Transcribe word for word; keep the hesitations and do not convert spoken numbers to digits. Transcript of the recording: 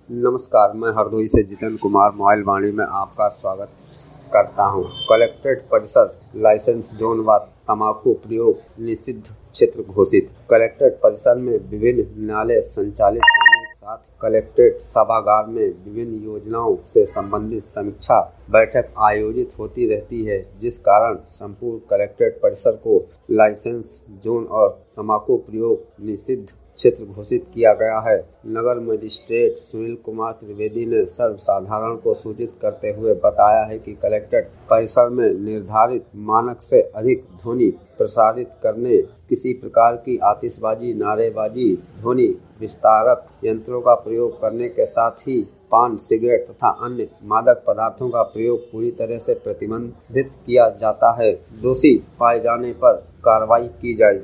नमस्कार, मैं हरदोई से जितेंद्र कुमार मोबाइल वाणी में आपका स्वागत करता हूं। कलेक्ट्रेट परिसर लाइसेंस जोन व तंबाकू प्रयोग निषिद्ध क्षेत्र घोषित। कलेक्ट्रेट परिसर में विभिन्न न्यायालय संचालित होने के साथ कलेक्ट्रेट सभागार में विभिन्न योजनाओं से संबंधित समीक्षा बैठक आयोजित होती रहती है, जिस कारण संपूर्ण कलेक्ट्रेट परिसर को लाइसेंस जोन और तंबाकू प्रयोग निषिद्ध क्षेत्र घोषित किया गया है। नगर मजिस्ट्रेट सुनील कुमार त्रिवेदी ने सर्वसाधारण को सूचित करते हुए बताया है कि कलेक्ट्रेट परिसर में निर्धारित मानक से अधिक ध्वनि प्रसारित करने, किसी प्रकार की आतिशबाजी, नारेबाजी, ध्वनि विस्तारक यंत्रों का प्रयोग करने के साथ ही पान, सिगरेट तथा अन्य मादक पदार्थों का प्रयोग पूरी तरह से प्रतिबंधित किया जाता है। दोषी पाए जाने पर कार्रवाई की जाएगी।